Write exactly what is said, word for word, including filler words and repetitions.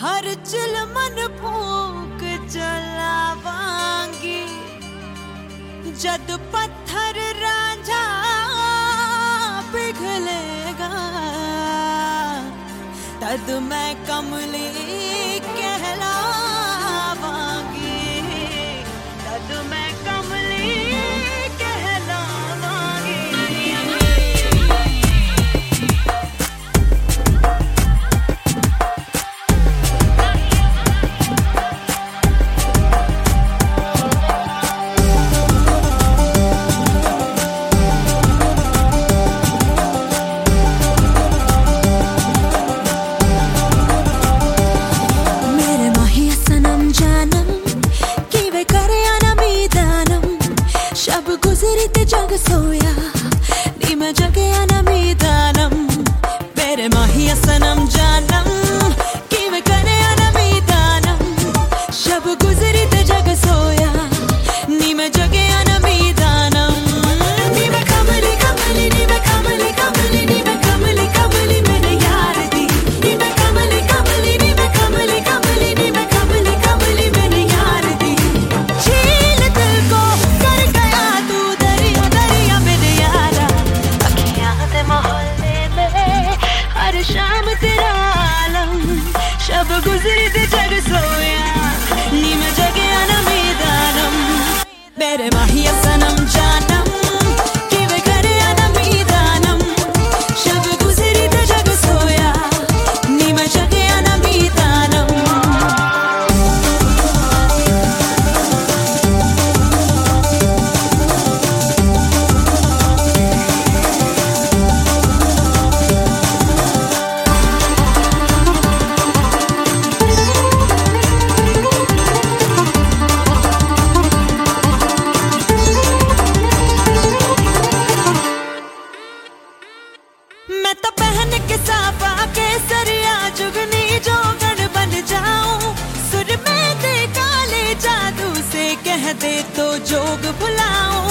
हर chill मन फूक जलावांगी, जद पत्थर रांझा पिघलेगा, तद मैं कमली कहलावांगी, तद मैं कमली गुजरीते जग सोया नी मैं जगया ना मीदानम, मेरे माहिया सनम जानम कि मैं करे ना मीदानम, शब गुजरीते जग सोया नी मैं जगया ना मीदानम, नी मैं कमली कमली नी मैं कमली कमली नी मैं कमली कमली मेरे यार दी, नी मैं कमली कमली नी मैं कमली कमली नी मैं कमली कमली मेरे यार दी, झील दिल को कर गया तू दरिया दरिया मेरे यारा, अखियां दे मोहल्ले में हर शाम तेरा आलम, शब गुजरी ते जग सोया नी मैं जगया ना मीदानम, मेरे माहिया सनम जानम कि मैं करे ना मीदानम, शब गुजरी ते जग सोया नी मैं जगया ना मीदानम। मैं तो पहन के साफा के सरिया जुगनी जोगन बन जाऊं, सुर में दे काले जादू से कह दे तो जोग भुलाऊं,